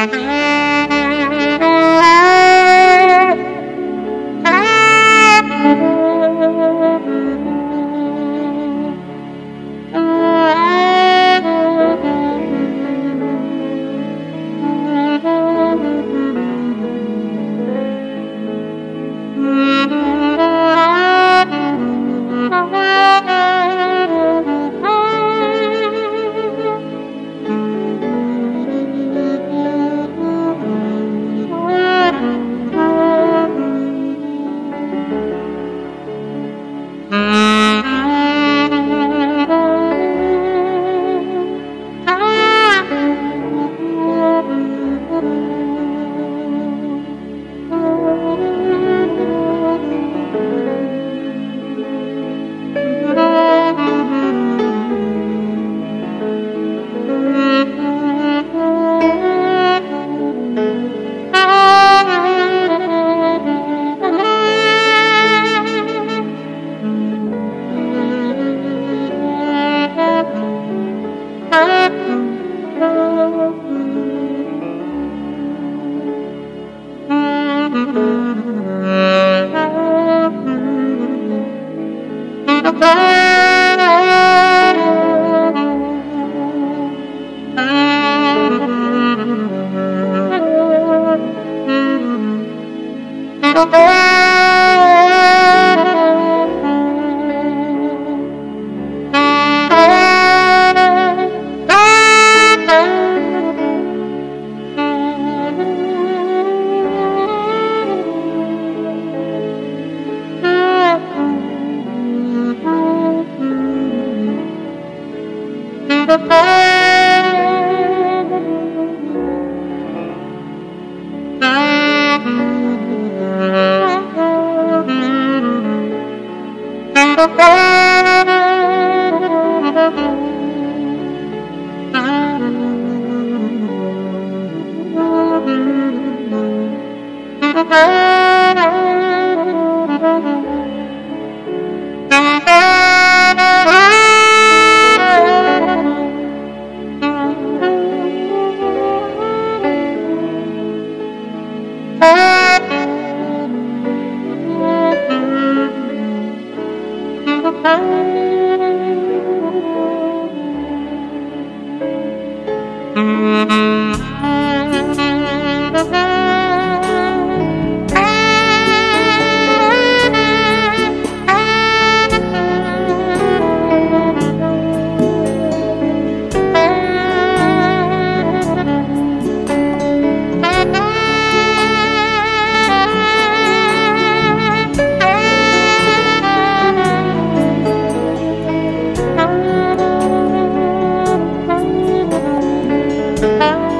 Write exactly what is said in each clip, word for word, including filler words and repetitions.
Thank you.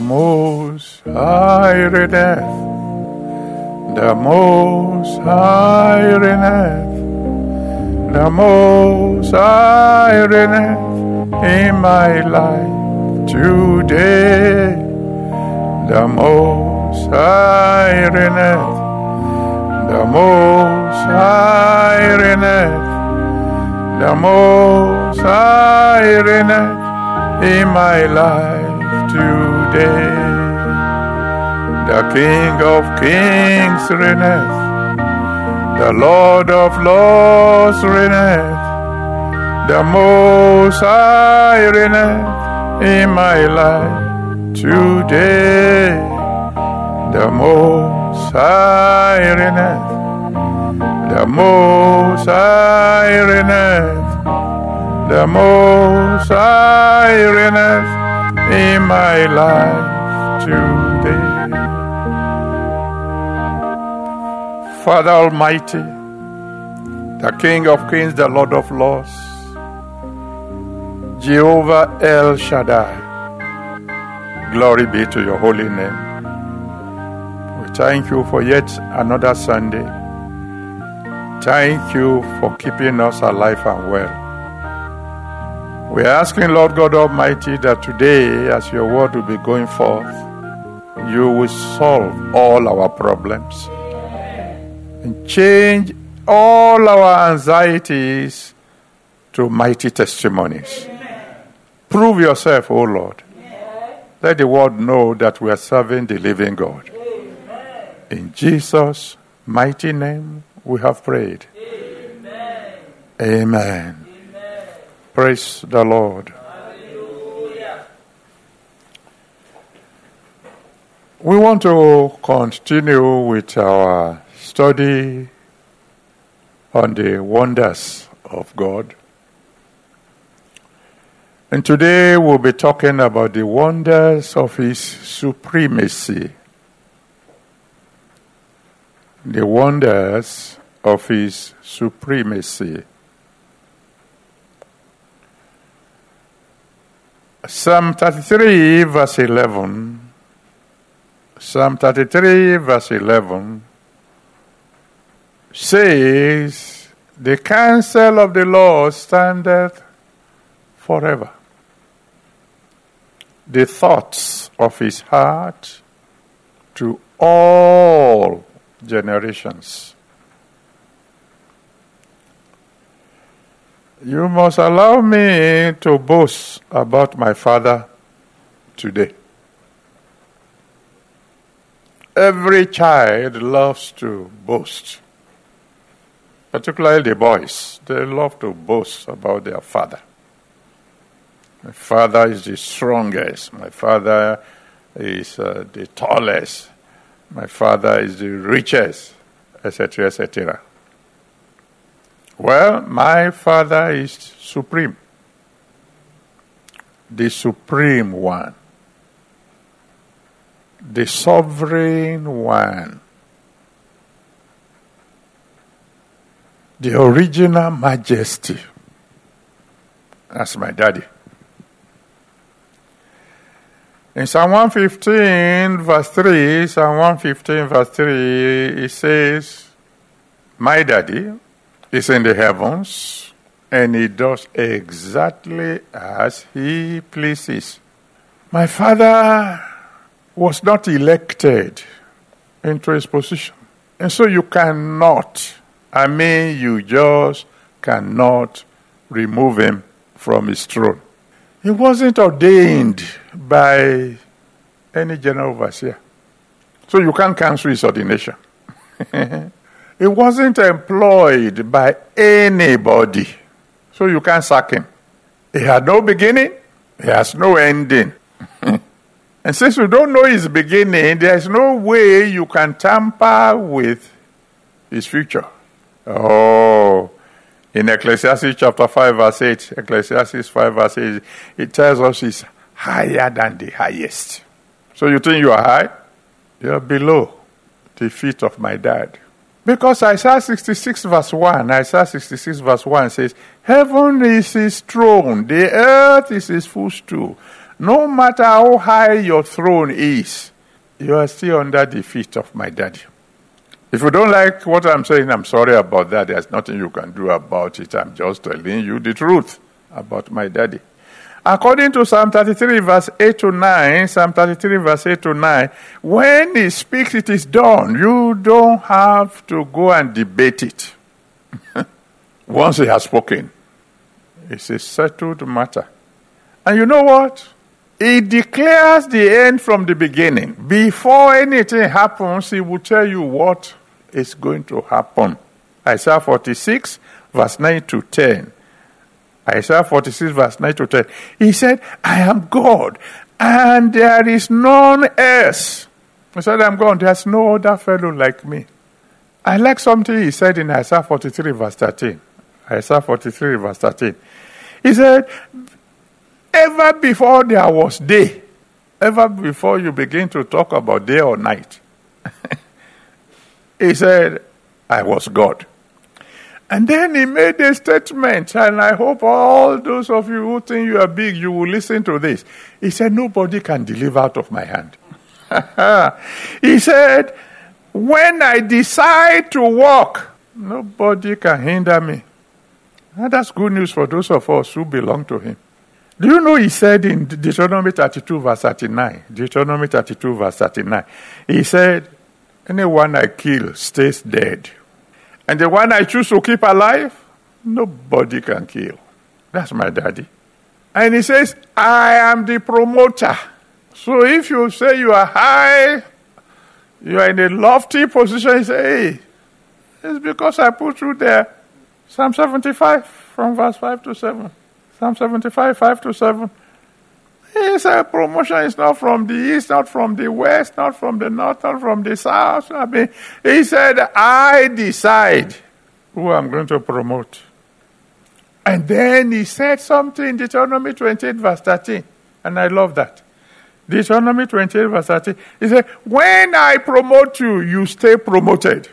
Most High reigneth, the Most High reigneth, the Most High reigneth in my life today. The Most High reigneth, the Most High reigneth, the Most High reigneth in my life today. The King of Kings reigneth, the Lord of Lords reigneth, the Most High reigneth in my life today. The Most High reigneth, the Most High reigneth, the Most High reigneth in my life today. Father Almighty, the King of Kings, the Lord of Lords, Jehovah El Shaddai, glory be to your holy name. We thank you for yet another Sunday. Thank you for keeping us alive and well. We are asking, Lord God Almighty, that today, as your word will be going forth, you will solve all our problems and change all our anxieties to mighty testimonies. Amen. Prove yourself, O Lord. Amen. Let the world know that we are serving the living God. Amen. In Jesus' mighty name we have prayed. Amen. Amen. Amen. Praise the Lord. Hallelujah. We want to continue with our study on the wonders of God. And today we'll be talking about the wonders of His supremacy. The wonders of His supremacy. Psalm thirty-three, verse eleven. Psalm thirty-three, verse eleven says, "The counsel of the Lord standeth forever. The thoughts of His heart to all generations." You must allow me to boast about my father today. Every child loves to boast, particularly the boys. They love to boast about their father. My father is the strongest. My father is uh, the tallest. My father is the richest, et cetera, et cetera. Well, my father is supreme, the supreme one, the sovereign one, the original majesty. That's my daddy. In Psalm one fifteen, verse three, Psalm one fifteen, verse three, it says, "My daddy is in the heavens, and He does exactly as He pleases." My father was not elected into His position. And so you cannot, I mean, you just cannot remove Him from His throne. He wasn't ordained by any general overseer. So you can't cancel His ordination. He wasn't employed by anybody. So you can't sack Him. He had no beginning. He has no ending. And since you don't know His beginning, there's no way you can tamper with His future. Oh, in Ecclesiastes chapter five, verse eight, Ecclesiastes five, verse eight, it tells us He's higher than the highest. So you think you are high? You're below the feet of my dad. Because Isaiah sixty-six, verse one, Isaiah sixty-six, verse one says, "Heaven is His throne, the earth is His footstool, No matter how high your throne is, you are still under the feet of my daddy. If you don't like what I'm saying, I'm sorry about that. There's nothing you can do about it. I'm just telling you the truth about my daddy. According to Psalm thirty-three, verse eight to nine, Psalm thirty-three, verse eight to nine, when he speaks, it is done. You don't have to go and debate it. Once he has spoken, it's a settled matter. And you know what? He declares the end from the beginning. Before anything happens, he will tell you what is going to happen. Isaiah forty-six, verse nine to ten. Isaiah forty-six, verse nine to ten. He said, I am God, and there is none else. He said, I'm God, there's no other fellow like me. I like something he said in Isaiah forty-three, verse thirteen. Isaiah forty-three, verse thirteen. He said, ever before there was day, ever before you begin to talk about day or night, he said, I was God. And then he made a statement, and I hope all those of you who think you are big, you will listen to this. He said, nobody can deliver out of my hand. He said, when I decide to walk, nobody can hinder me. And that's good news for those of us who belong to him. Do you know he said in Deuteronomy thirty-two, verse thirty-nine, Deuteronomy thirty-two, verse thirty-nine, he said, anyone I kill stays dead. And the one I choose to keep alive, nobody can kill. That's my daddy. And he says, I am the promoter. So if you say you are high, you are in a lofty position, you say, hey, it's because I put you there. Psalm seventy-five, from verse five to seven. Psalm seventy-five, five to seven. He said, promotion is not from the east, not from the west, not from the north, not from the south. I mean, he said, I decide who I'm going to promote. And then he said something in Deuteronomy twenty-eight, verse thirteen. And I love that. Deuteronomy twenty-eight, verse thirteen. He said, when I promote you, you stay promoted.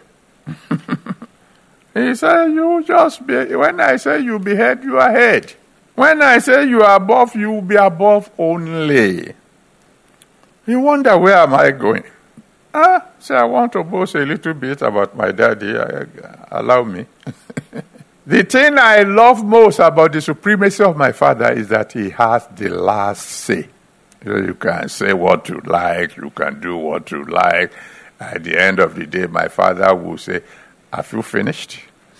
He said, you just be, when I say you be head, you are head. When I say you are above, you will be above only. You wonder, where am I going? Ah, so I want to boast a little bit about my daddy. Allow me. The thing I love most about the supremacy of my father is that he has the last say. You can say what you like, you can do what you like. At the end of the day, my father will say, have you finished?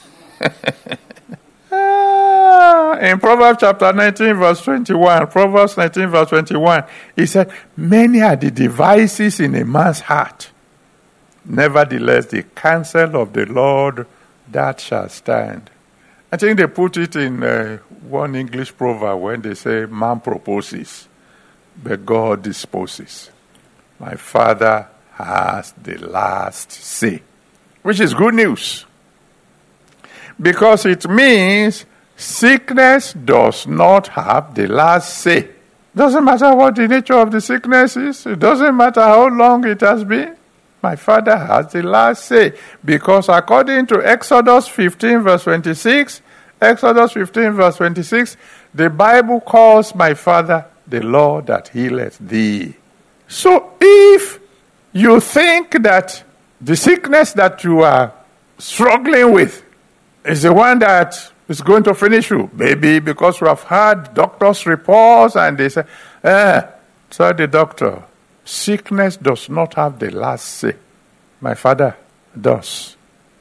In Proverbs chapter nineteen, verse twenty-one, Proverbs nineteen, verse twenty-one, he said, many are the devices in a man's heart. Nevertheless, the counsel of the Lord, that shall stand. I think they put it in uh, one English proverb when they say, man proposes, but God disposes. My father has the last say, which is good news. Because it means sickness does not have the last say. Doesn't matter what the nature of the sickness is. It doesn't matter how long it has been. My father has the last say. Because according to Exodus fifteen, verse twenty-six, Exodus fifteen, verse twenty-six, the Bible calls my father the Lord that healeth thee. So if you think that the sickness that you are struggling with is the one that is going to finish you, maybe because you have had doctor's reports and they say, eh, so the doctor, sickness does not have the last say. My father does.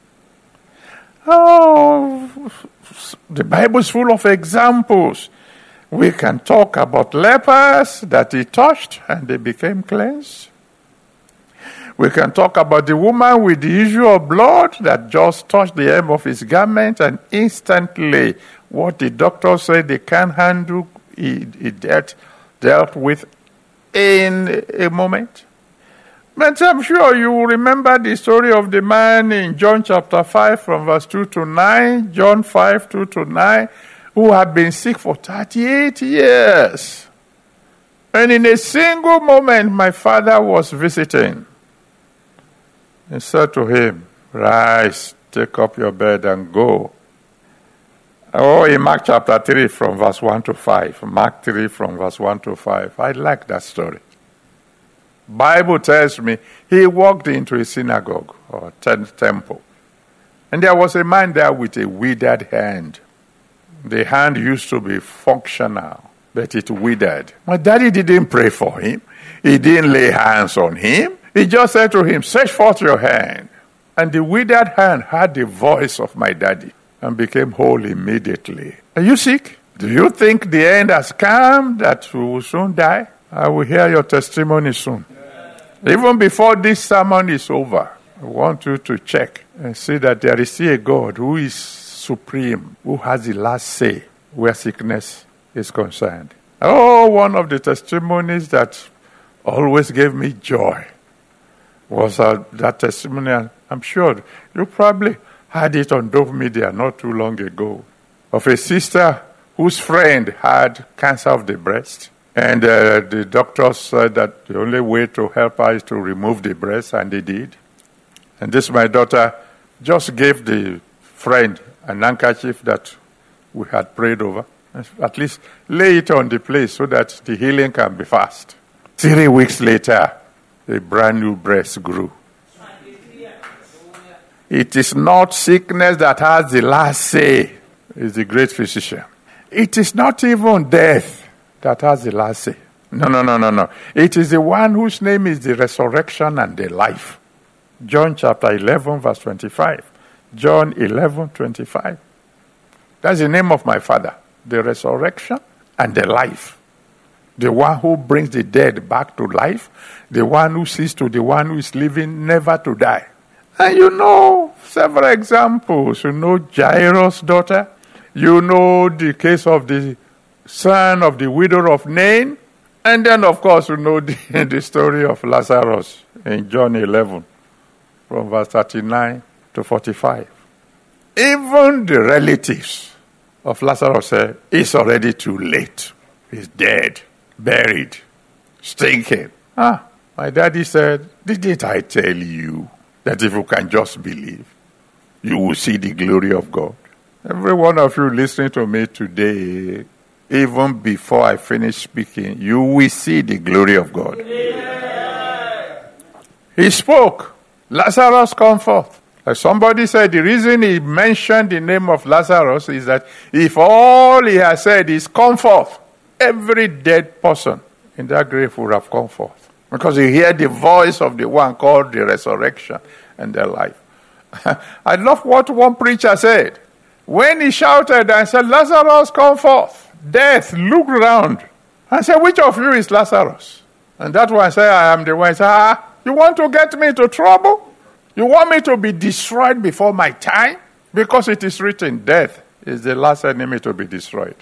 Oh, the Bible is full of examples. We can talk about lepers that he touched and they became cleansed. We can talk about the woman with the issue of blood that just touched the hem of his garment and instantly what the doctor said they can't handle, he, he dealt, dealt with in a moment. But I'm sure you will remember the story of the man in John chapter five from verse two to nine, John five, two to nine, who had been sick for thirty-eight years. And in a single moment, my father was visiting. He said to him, rise, take up your bed and go. Oh, in Mark chapter three from verse one to five. Mark three from verse one to five. I like that story. Bible tells me he walked into a synagogue or temple. And there was a man there with a withered hand. The hand used to be functional, but it withered. My daddy didn't pray for him. He didn't lay hands on him. He just said to him, stretch forth your hand. And the withered hand heard the voice of my daddy and became whole immediately. Are you sick? Do you think the end has come, that you will soon die? I will hear your testimony soon. Even before this sermon is over, I want you to check and see that there is still a God who is supreme, who has the last say where sickness is concerned. Oh, one of the testimonies that always gave me joy was uh, that testimony. I'm sure you probably had it on Dove Media not too long ago, of a sister whose friend had cancer of the breast. And uh, the doctors said that the only way to help her is to remove the breast, and they did. And this, my daughter, just gave the friend an handkerchief that we had prayed over. At least lay it on the place so that the healing can be fast. Three weeks later, a brand new breast grew. It is not sickness that has the last say, it's the great physician. It is not even death that has the last say. No, no, no, no, no. It is the one whose name is the resurrection and the life. John chapter eleven, verse twenty-five. John eleven, twenty-five. That's the name of my Father. The resurrection and the life. The one who brings the dead back to life. The one who sees to the one who is living never to die. And you know several examples. You know Jairus' daughter. You know the case of the son of the widow of Nain. And then, of course, you know the, the story of Lazarus in John eleven, from verse thirty-nine to forty-five. Even the relatives of Lazarus said, it's already too late. He's dead, buried, stinking. Ah, my daddy said, didn't I tell you that if you can just believe, you will see the glory of God? Every one of you listening to me today, even before I finish speaking, you will see the glory of God. Yeah. He spoke. Lazarus, come forth. Like somebody said, the reason he mentioned the name of Lazarus is that if all he has said is come forth, every dead person in that grave would have come forth. Because you hear the voice of the one called the resurrection and the life. I love what one preacher said. When he shouted and said, Lazarus, come forth, death looked round and said, which of you is Lazarus? And that one said, I am the one. He said, ah, you want to get me into trouble? You want me to be destroyed before my time? Because it is written, death is the last enemy to be destroyed.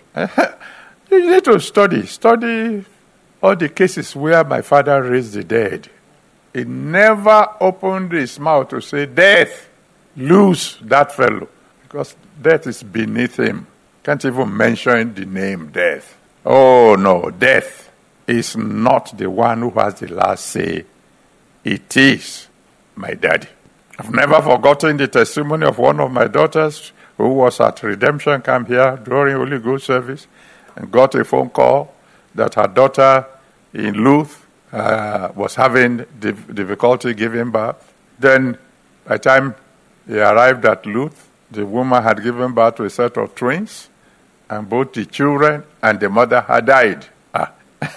You need to study. Study all the cases where my father raised the dead. He never opened his mouth to say, death, lose that fellow. Because death is beneath him. Can't even mention the name death. Oh no, death is not the one who has the last say. It is my daddy. I've never forgotten the testimony of one of my daughters who was at Redemption Camp here during Holy Ghost service and got a phone call that her daughter in Luth uh, was having dif- difficulty giving birth. Then by the time he arrived at Luth, the woman had given birth to a set of twins, and both the children and the mother had died. Ah.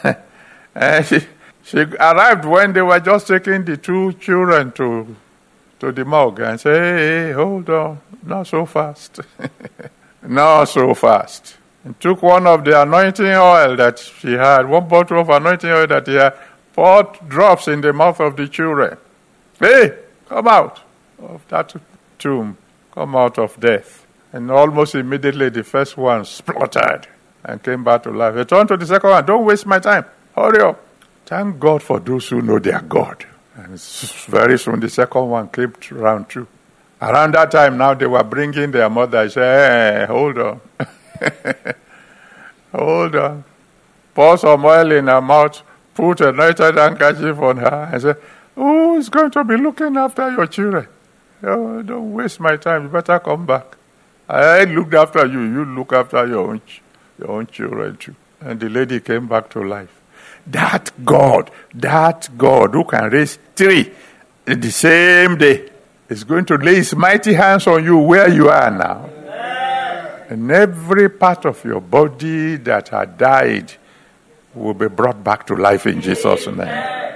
And she, she arrived when they were just taking the two children to to the morgue and said, hey, hey, hold on, not so fast. Not so fast. And took one of the anointing oil that she had, one bottle of anointing oil that he had, poured drops in the mouth of the children. Hey, come out of that tomb. Come out of death. And almost immediately the first one spluttered and came back to life. He turned to the second one, don't waste my time. Hurry up. Thank God for those who know their God. And very soon the second one came around too. Around that time now they were bringing their mother. I said, hey, hold on. Hold on. Pour some oil in her mouth, put a anointed handkerchief on her and said, who is going to be looking after your children? Oh, don't waste my time. You better come back. I looked after you. You look after your own, your own children too. And the lady came back to life. That God, that God who can raise three in the same day is going to lay his mighty hands on you where you are now. Amen. And every part of your body that had died will be brought back to life in Jesus' name. Amen.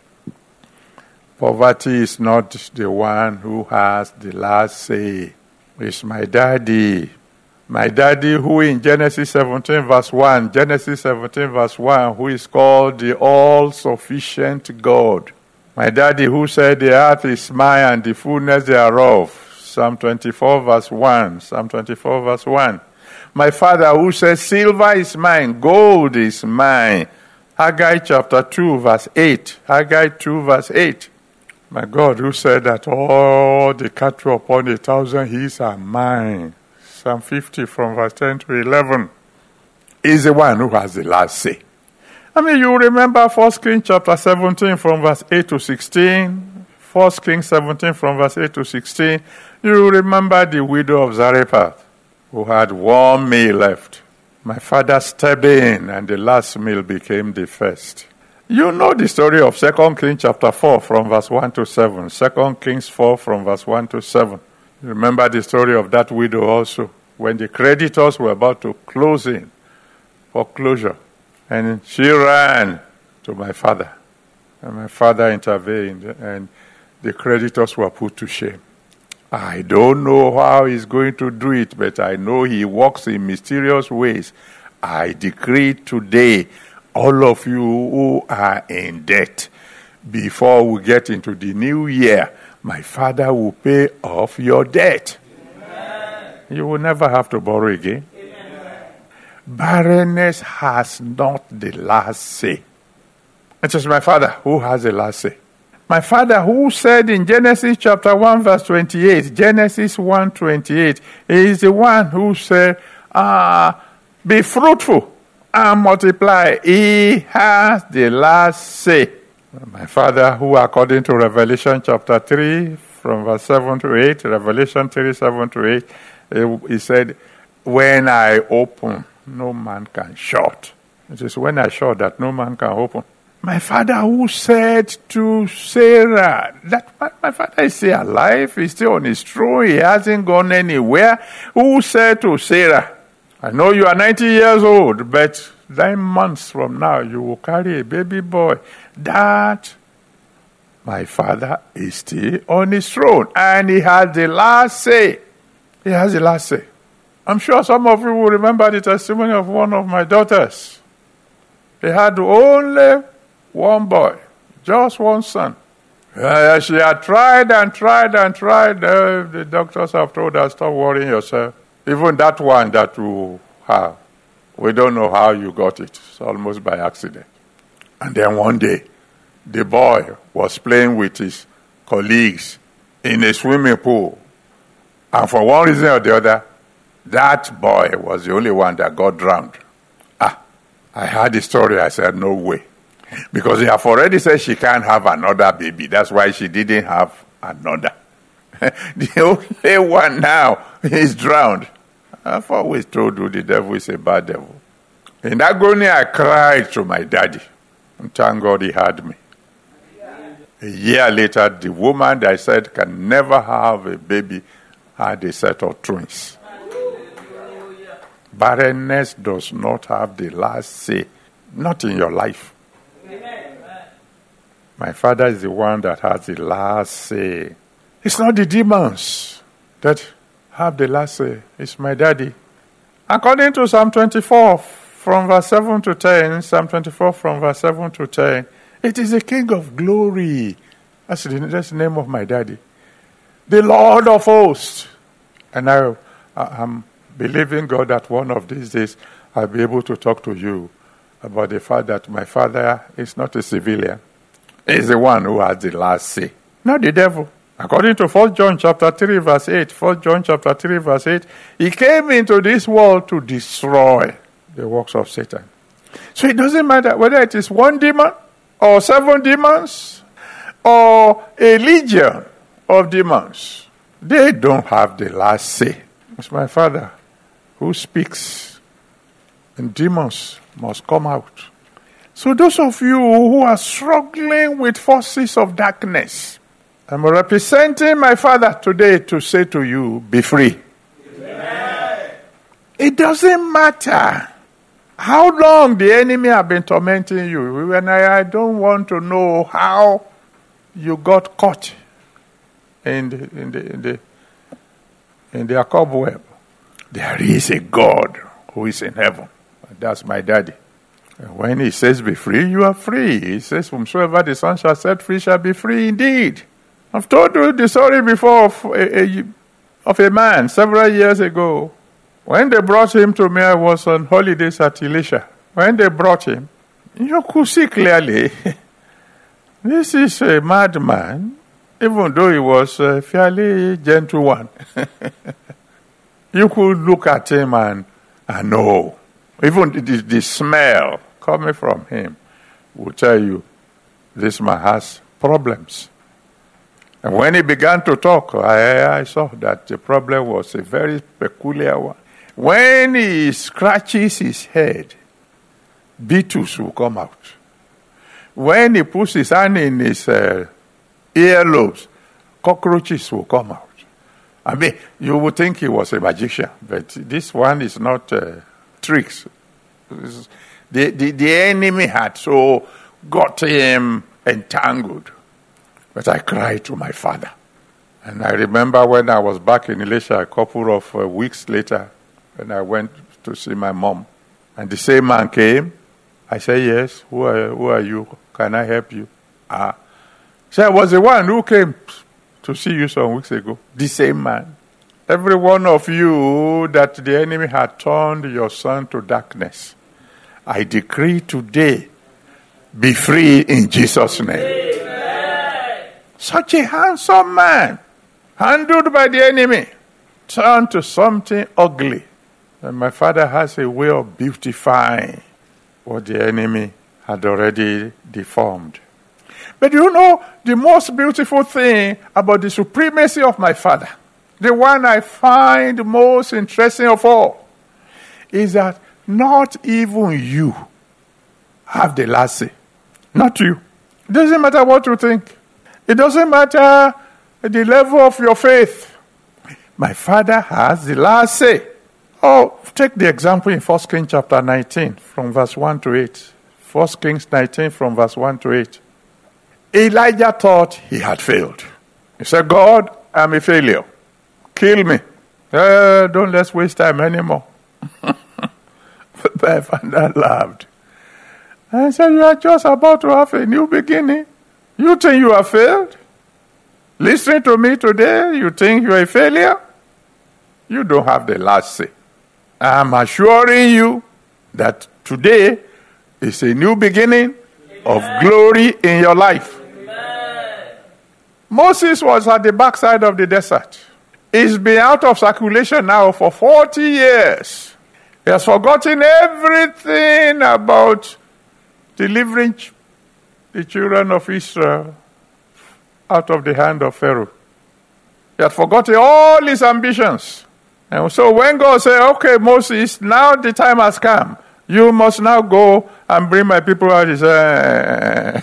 Poverty is not the one who has the last say. It's my daddy. My daddy who in Genesis seventeen verse one, Genesis seventeen verse one, who is called the all-sufficient God. My daddy who said the earth is mine and the fullness thereof. Psalm twenty-four verse one, Psalm twenty-four verse one. My father who said silver is mine, gold is mine. Haggai chapter two verse eight, Haggai two verse eight. My God who said that all the cattle upon a thousand hills are mine. Psalm fifty from verse ten to eleven, is the one who has the last say. I mean, you remember First Kings chapter seventeen from verse eight to sixteen. First Kings seventeen from verse eight to sixteen. You remember the widow of Zarephath who had one meal left. My father stepped in and the last meal became the first. You know the story of Second Kings chapter four from verse one to seven. Second Kings four from verse one to seven. Remember the story of that widow also, when the creditors were about to close in for closure. And she ran to my father. And my father intervened, and the creditors were put to shame. I don't know how he's going to do it, but I know he works in mysterious ways. I decree today, all of you who are in debt, before we get into the new year, my father will pay off your debt. Amen. You will never have to borrow again. Amen. Barrenness has not the last say. It is my father who has the last say. My father who said in Genesis chapter one verse twenty-eight, Genesis one twenty-eight, is the one who said, ah, be fruitful and multiply. He has the last say. My father, who according to Revelation chapter three, from verse seven to eight, Revelation three, seven to eight, he said, when I open, no man can shut. It is when I shut that no man can open. My father who said to Sarah, that my, my father is still alive, he's still on his throne, he hasn't gone anywhere, who said to Sarah, I know you are ninety years old, but nine months from now you will carry a baby boy. That my father is still on his throne, and he has the last say. He has the last say. I'm sure some of you will remember the testimony of one of my daughters. They had only one boy, just one son. Uh, she had tried and tried and tried. Uh, the doctors have told her, stop worrying yourself. Even that one that you have, we don't know how you got it. It's almost by accident. And then one day, the boy was playing with his colleagues in a swimming pool. And for one reason or the other, that boy was the only one that got drowned. Ah, I heard the story. I said, no way. Because they have already said she can't have another baby. That's why she didn't have another. The only one now is drowned. I've always told you the devil is a bad devil. In that agony, I cried to my daddy. And thank God he heard me. A year later, the woman that I said can never have a baby had a set of twins. Barrenness does not have the last say. Not in your life. Amen. My father is the one that has the last say. It's not the demons that have the last say. It's my daddy. According to Psalm twenty-four, from verse seven to ten, Psalm twenty-four from verse seven to ten, it is the King of glory. That's the, that's the name of my daddy. The Lord of hosts. And I, I'm believing God that one of these days I'll be able to talk to you about the fact that my father is not a civilian. He's the one who has the last say, not the devil. According to First John chapter three verse eight, First John chapter three verse eight, he came into this world to destroy the works of Satan. So it doesn't matter whether it is one demon or seven demons or a legion of demons. They don't have the last say. It's my Father who speaks, and demons must come out. So those of you who are struggling with forces of darkness, I'm representing my Father today to say to you, be free. Amen. It doesn't matter how long the enemy have been tormenting you. And I, I don't want to know how you got caught in the, in the, in the, in the cobweb. There is a God who is in heaven. That's my daddy. And when he says be free, you are free. He says, whomsoever the Son shall set free shall be free indeed. I've told you the story before of a, a, of a man several years ago. When they brought him to me, I was on holidays at Elisha. When they brought him, you could see clearly, this is a madman, even though he was a fairly gentle one. You could look at him and, and know. Even the, the smell coming from him will tell you this man has problems. And when he began to talk, I, I saw that the problem was a very peculiar one. When he scratches his head, beetles will come out. When he puts his hand in his uh, earlobes, cockroaches will come out. I mean, you would think he was a magician, but this one is not uh, tricks. The, the, the enemy had so got him entangled. But I cried to my Father. And I remember when I was back in Elisha a couple of uh, weeks later, when I went to see my mom, and the same man came. I said, yes, who are, who are you? Can I help you? Ah. So I was the one who came to see you some weeks ago. The same man. Every one of you that the enemy had turned your son to darkness, I decree today, be free in Jesus' name. Amen. Such a handsome man, handled by the enemy, turned to something ugly. And my Father has a way of beautifying what the enemy had already deformed. But you know, the most beautiful thing about the supremacy of my Father, the one I find most interesting of all, is that not even you have the last say. Not you. It doesn't matter what you think. It doesn't matter the level of your faith. My Father has the last say. Oh, take the example in First Kings chapter nineteen, from verse one to eight. First Kings nineteen, from verse one to eight. Elijah thought he had failed. He said, God, I'm a failure. Kill me. Uh, don't let's waste time anymore. But my Father laughed. I said, you are just about to have a new beginning. You think you have failed? Listening to me today, you think you are a failure? You don't have the last say. I'm assuring you that today is a new beginning of glory in your life. Amen. Moses was at the backside of the desert. He's been out of circulation now for forty years. He has forgotten everything about delivering the children of Israel out of the hand of Pharaoh. He had forgotten all his ambitions. And so when God said, okay, Moses, now the time has come. You must now go and bring my people out. He said,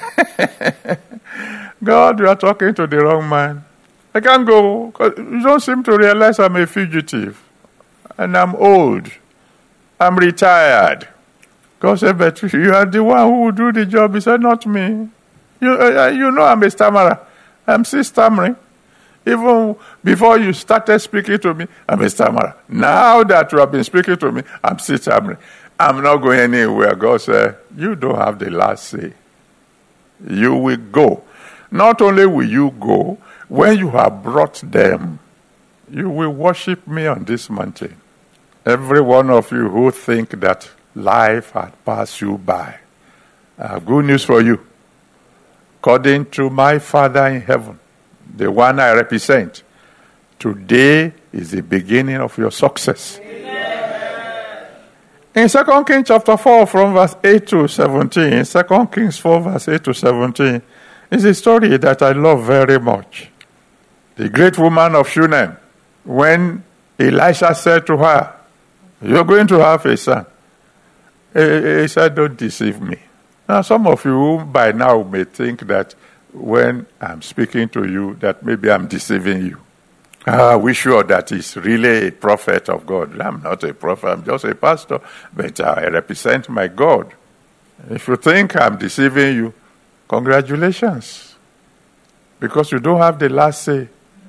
God, you are talking to the wrong man. I can't go. You don't seem to realize I'm a fugitive. And I'm old. I'm retired. God said, but you are the one who will do the job. He said, not me. You, uh, you know I'm a stammerer. I'm still stammering. Even before you started speaking to me, I'm a stammerer. Now that you have been speaking to me, I'm still stammering. I'm not going anywhere. God said, you don't have the last say. You will go. Not only will you go, when you have brought them, you will worship me on this mountain. Every one of you who think that life had passed you by, I have good news for you. According to my Father in heaven, the one I represent, today is the beginning of your success. Amen. In Second Kings chapter four, from verse eight to seventeen, Second Kings four, verse eight to seventeen, is a story that I love very much. The great woman of Shunem, when Elisha said to her, you're going to have a son. He said, don't deceive me. Now, some of you by now may think that when I'm speaking to you, that maybe I'm deceiving you. Are we sure that he's really a prophet of God? I'm not a prophet, I'm just a pastor, but I represent my God. If you think I'm deceiving you, congratulations, because you don't have the last say.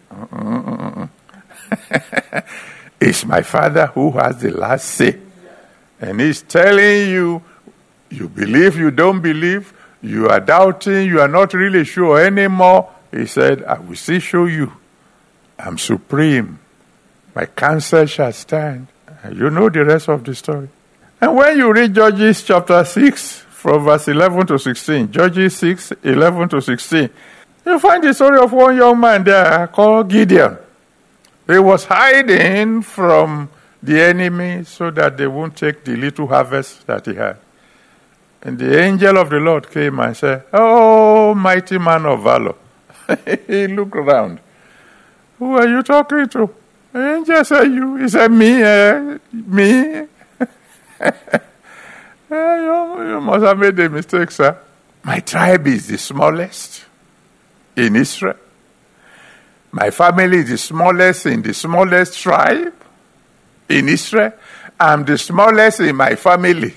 It's my Father who has the last say. And he's telling you, you believe, you don't believe, you are doubting, you are not really sure anymore. He said, I will still show you. I'm supreme. My counsel shall stand. And you know the rest of the story. And when you read Judges chapter six, from verse eleven to sixteen, Judges six, eleven to sixteen, you find the story of one young man there called Gideon. He was hiding from the enemy so that they won't take the little harvest that he had. And the angel of the Lord came and said, oh, mighty man of valor. He looked around. Who are you talking to? The angel said, you. He said, me, eh? Me? you, you must have made a mistake, sir. My tribe is the smallest in Israel. My family is the smallest in the smallest tribe in Israel. I'm the smallest in my family.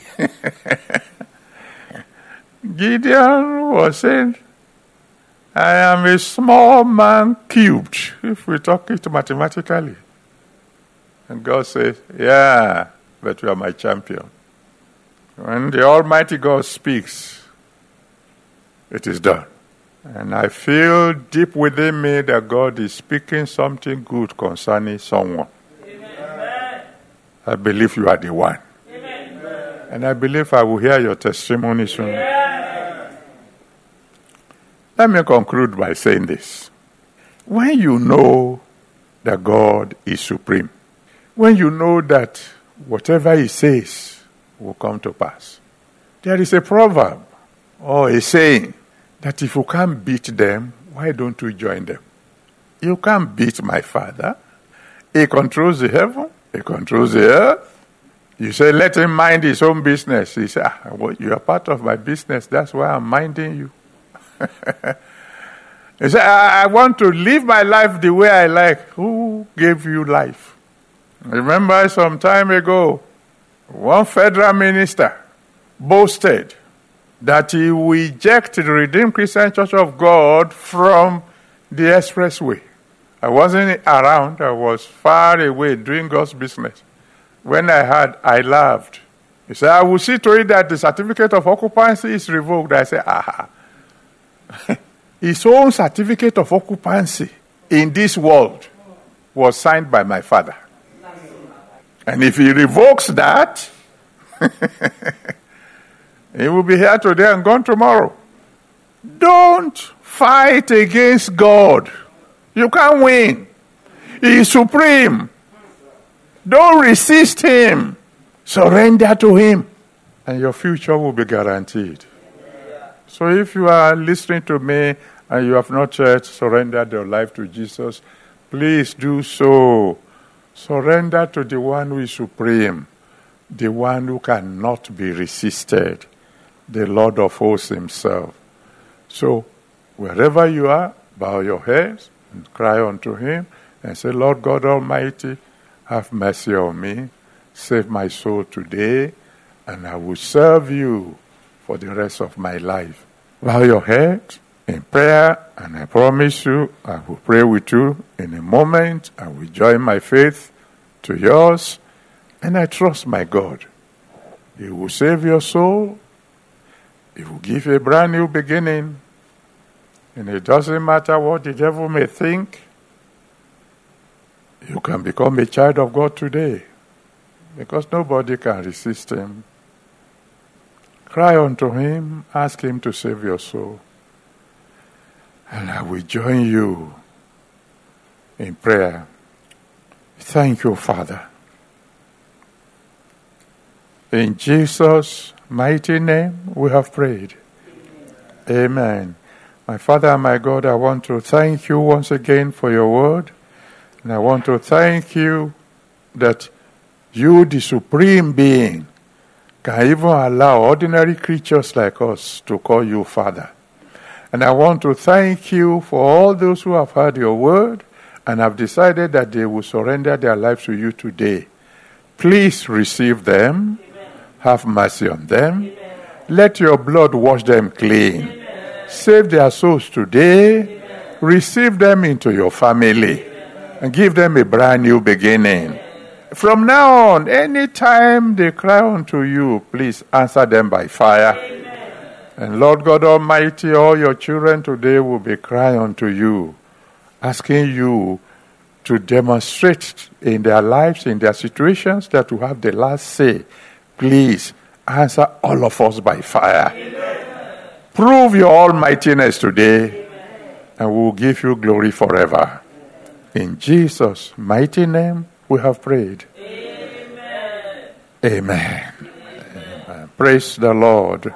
Gideon was saying, I am a small man cubed, if we talk it mathematically. And God says, yeah, but you are my champion. When the Almighty God speaks, it is done. And I feel deep within me that God is speaking something good concerning someone. Amen. I believe you are the one. Amen. And I believe I will hear your testimony soon. Amen. Let me conclude by saying this. When you know that God is supreme, when you know that whatever he says will come to pass, there is a proverb or a saying that if you can't beat them, why don't you join them? You can't beat my Father. He controls the heaven. He controls the earth. You say, let him mind his own business. He said, ah, well, you are part of my business. That's why I'm minding you. He said, I-, I want to live my life the way I like. Who gave you life? Remember some time ago, one federal minister boasted that he will eject the Redeemed Christian Church of God from the expressway. I wasn't around. I was far away doing God's business. When I heard, I laughed. He said, I will see to it that the certificate of occupancy is revoked. I said, aha. His own certificate of occupancy in this world was signed by my Father. And if he revokes that, he will be here today and gone tomorrow. Don't fight against God. You can't win. He is supreme. Don't resist him. Surrender to him. And your future will be guaranteed. So if you are listening to me and you have not yet surrendered your life to Jesus, please do so. Surrender to the one who is supreme, the one who cannot be resisted, the Lord of hosts himself. So wherever you are, bow your heads and cry unto him and say, Lord God Almighty, have mercy on me. Save my soul today, and I will serve you for the rest of my life. Bow your head in prayer, and I promise you, I will pray with you in a moment. I will join my faith to yours, and I trust my God. He will save your soul. He will give you a brand new beginning. And it doesn't matter what the devil may think. You can become a child of God today, because nobody can resist him. Cry unto him, ask him to save your soul. And I will join you in prayer. Thank you, Father. In Jesus' mighty name we have prayed. Amen. Amen. My Father and my God, I want to thank you once again for your word. And I want to thank you that you, the supreme being, can even allow ordinary creatures like us to call you Father. And I want to thank you for all those who have heard your word and have decided that they will surrender their lives to you today. Please receive them. Amen. Have mercy on them. Amen. Let your blood wash them clean. Amen. Save their souls today. Amen. Receive them into your family. Amen. And give them a brand new beginning. Amen. From now on, anytime they cry unto you, please answer them by fire. Amen. And Lord God Almighty, all your children today will be crying unto you, asking you to demonstrate in their lives, in their situations, that you have the last say. Please answer all of us by fire. Amen. Prove your almightiness today, amen, and we will give you glory forever. In Jesus' mighty name we have prayed. Amen. Amen. Amen. Praise the Lord.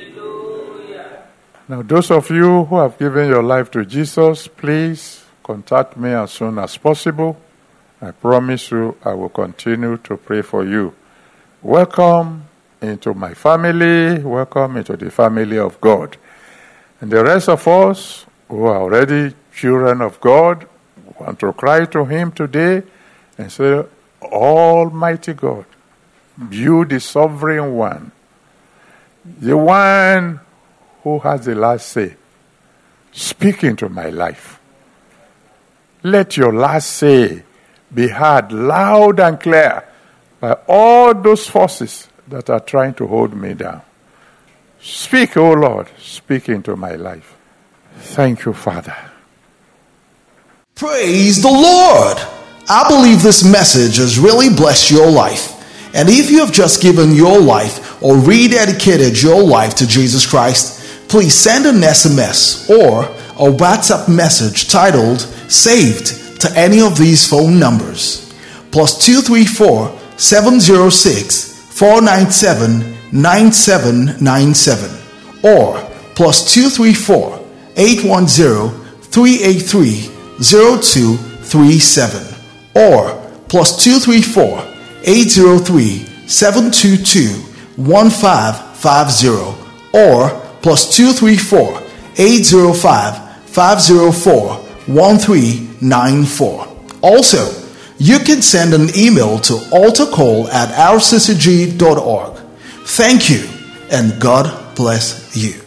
Now, those of you who have given your life to Jesus, please contact me as soon as possible. I promise you I will continue to pray for you. Welcome into my family. Welcome into the family of God. And the rest of us who are already children of God want to cry to Him today and say, Almighty God, you the sovereign one, the one who has the last say, speak into my life. Let your last say be heard loud and clear by all those forces that are trying to hold me down. Speak, O Lord, speak into my life. Thank you, Father. Praise the Lord. I believe this message has really blessed your life. And if you have just given your life or rededicated your life to Jesus Christ, please send an S M S or a WhatsApp message titled Saved to any of these phone numbers. Plus two three four, seven zero six, four nine seven, nine seven nine seven or plus two three four, eight one zero, three eight three, zero two three seven or plus two three four, eight zero three, seven two two, one five five zero or plus two three four, eight zero five, five zero four, one three nine four. Also, you can send an email to altarcall at r c c g dot org. Thank you, and God bless you.